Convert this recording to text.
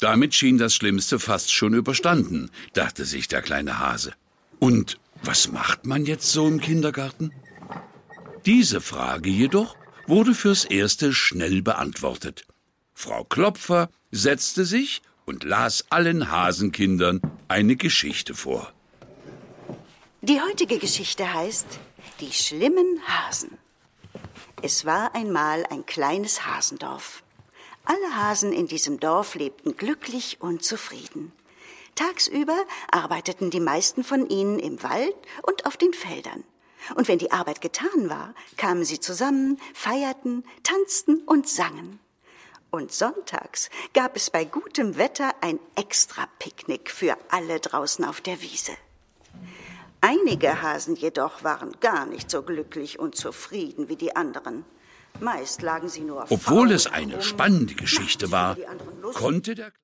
Damit schien das Schlimmste fast schon überstanden, dachte sich der kleine Hase. Und was macht man jetzt so im Kindergarten? Diese Frage jedoch wurde fürs Erste schnell beantwortet. Frau Klopfer setzte sich und las allen Hasenkindern eine Geschichte vor. Die heutige Geschichte heißt »Die schlimmen Hasen«. Es war einmal ein kleines Hasendorf. Alle Hasen in diesem Dorf lebten glücklich und zufrieden. Tagsüber arbeiteten die meisten von ihnen im Wald und auf den Feldern. Und wenn die Arbeit getan war, kamen sie zusammen, feierten, tanzten und sangen. Und sonntags gab es bei gutem Wetter ein Extra-Picknick für alle draußen auf der Wiese. Einige Hasen jedoch waren gar nicht so glücklich und zufrieden wie die anderen. Meist lagen sie nur Obwohl es eine spannende Geschichte war, konnte der